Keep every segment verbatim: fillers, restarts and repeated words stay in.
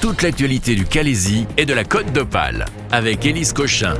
toute l'actualité du Calaisis et de la Côte d'Opale avec Élise Cochin.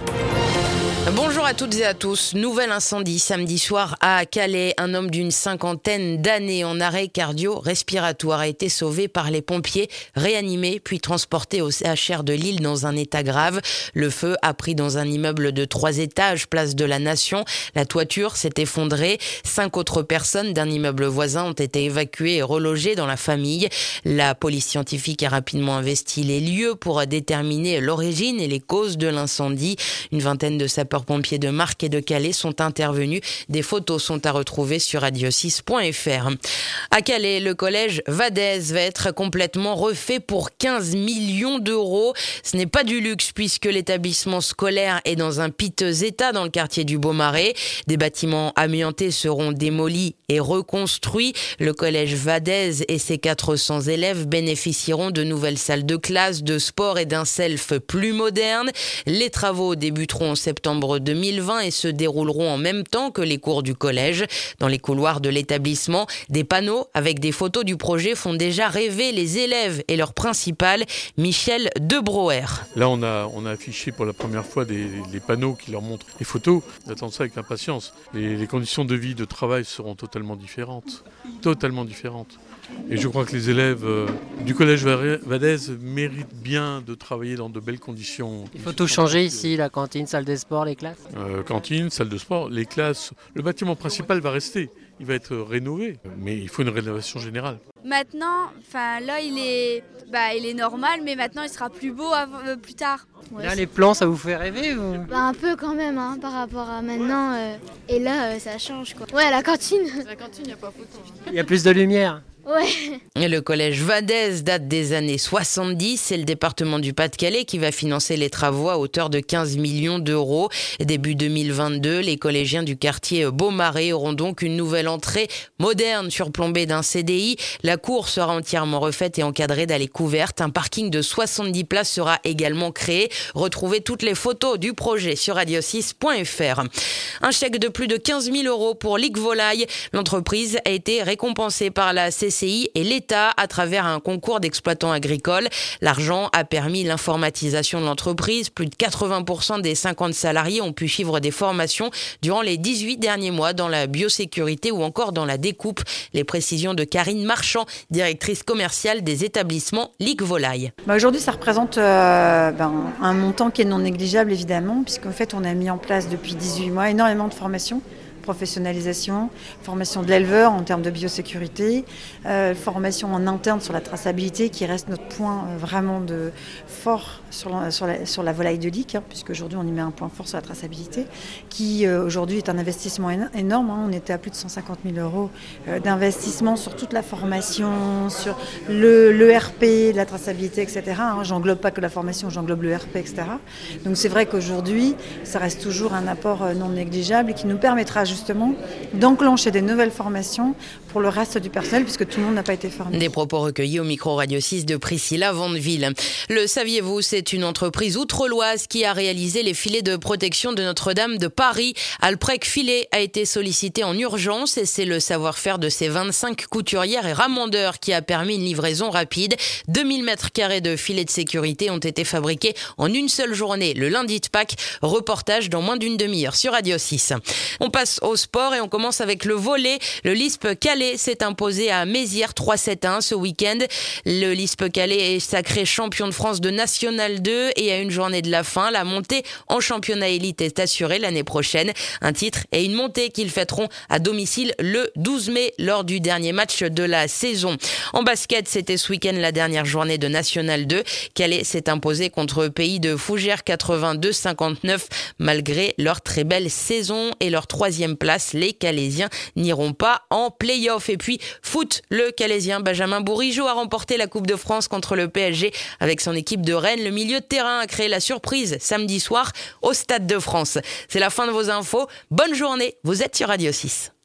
Bonjour à toutes et à tous. Nouvel incendie samedi soir à Calais. Un homme d'une cinquantaine d'années en arrêt cardio-respiratoire a été sauvé par les pompiers, réanimé puis transporté au C H R de Lille dans un état grave. Le feu a pris dans un immeuble de trois étages, place de la Nation. La toiture s'est effondrée. Cinq autres personnes d'un immeuble voisin ont été évacuées et relogées dans la famille. La police scientifique a rapidement investi les lieux pour déterminer l'origine et les causes de l'incendie. Une vingtaine de sapeurs pompiers de Marques et de Calais sont intervenus. Des photos sont à retrouver sur radio six point f r. À Calais, le collège Vadez va être complètement refait pour quinze millions d'euros. Ce n'est pas du luxe puisque l'établissement scolaire est dans un piteux état dans le quartier du Beaumarais. Des bâtiments amiantés seront démolis et reconstruits. Le collège Vadez et ses quatre cents élèves bénéficieront de nouvelles salles de classe, de sport et d'un self plus moderne. Les travaux débuteront en septembre deux mille vingt et se dérouleront en même temps que les cours du collège. Dans les couloirs de l'établissement, des panneaux avec des photos du projet font déjà rêver les élèves et leur principal, Michel Debrouwer. Là, on a, on a affiché pour la première fois des, des panneaux qui leur montrent les photos. Ils attendent ça avec impatience. Les, les conditions de vie, de travail seront totalement différentes. Totalement différentes. Et je crois que les élèves euh, du collège Vadez méritent bien de travailler dans de belles conditions. Il faut tout changer ici, la cantine, salle de sport, les classes euh, Cantine, salle de sport, les classes. Le bâtiment principal va rester, il va être rénové, mais il faut une rénovation générale. Maintenant, enfin là il est, bah, il est normal, mais maintenant il sera plus beau avant, euh, plus tard. Ouais, là, les plans, ça vous fait rêver ou... bah, un peu quand même, hein, par rapport à maintenant. Euh, et là, euh, ça change quoi. Ouais, la cantine. La cantine, il n'y a pas photo. Il y a plus de lumière. Ouais. Et le collège Vadez date des années soixante-dix. C'est le département du Pas-de-Calais qui va financer les travaux à hauteur de quinze millions d'euros. Début deux mille vingt-deux, les collégiens du quartier Beaumarais auront donc une nouvelle entrée moderne surplombée d'un C D I. La cour sera entièrement refaite et encadrée d'allées couvertes. Un parking de soixante-dix places sera également créé. Retrouvez toutes les photos du projet sur radio six point f r. Un chèque de plus de quinze mille euros pour Ligue Volaille. L'entreprise a été récompensée par la C C I et l'État à travers un concours d'exploitants agricoles. L'argent a permis l'informatisation de l'entreprise. Plus de quatre-vingts pour cent des cinquante salariés ont pu suivre des formations durant les dix-huit derniers mois dans la biosécurité ou encore dans la découpe. Les précisions de Karine Marchand, directrice commerciale des établissements Ligue Volaille. Bah aujourd'hui, ça représente euh, ben, un montant qui est non négligeable évidemment, puisqu'en fait, on a mis en place depuis dix-huit mois énormément de formations. Professionnalisation, formation de l'éleveur en termes de biosécurité, euh, formation en interne sur la traçabilité qui reste notre point euh, vraiment de fort sur la, sur la, sur la volaille de Lique, hein, puisque aujourd'hui on y met un point fort sur la traçabilité, qui euh, aujourd'hui est un investissement énorme. Hein, on était à plus de cent cinquante mille euros euh, d'investissement sur toute la formation, sur le, le R P, la traçabilité, et cetera. Hein, j'englobe pas que la formation, j'englobe le R P, et cetera. Donc c'est vrai qu'aujourd'hui, ça reste toujours un apport euh, non négligeable et qui nous permettra justement justement d'enclencher des nouvelles formations pour le reste du personnel puisque tout le monde n'a pas été formé. Des propos recueillis au micro Radio six de Priscilla Vandeville. Le saviez-vous, c'est une entreprise outre-loise qui a réalisé les filets de protection de Notre-Dame de Paris. Alprec Filet a été sollicité en urgence et c'est le savoir-faire de ses vingt-cinq couturières et ramondeurs qui a permis une livraison rapide. deux mille mètres carrés de filets de sécurité ont été fabriqués en une seule journée, le lundi de Pâques. Reportage dans moins d'une demi-heure sur Radio six. On passe au sport et on commence avec le volley. Le L I S P Calais s'est imposé à Mézières trois sept un ce week-end. Le L I S P Calais est sacré champion de France de National deux et à une journée de la fin, la montée en championnat élite est assurée l'année prochaine. Un titre et une montée qu'ils fêteront à domicile le douze mai lors du dernier match de la saison. En basket, c'était ce week-end la dernière journée de National deux. Calais s'est imposé contre Pays de Fougères quatre-vingt-deux cinquante-neuf. Malgré leur très belle saison et leur troisième place, les Calaisiens n'iront pas en play-off. Et puis, foot, le Calaisien Benjamin Bourigeaud a remporté la Coupe de France contre le P S G avec son équipe de Rennes. Le milieu de terrain a créé la surprise samedi soir au Stade de France. C'est la fin de vos infos. Bonne journée, vous êtes sur Radio six.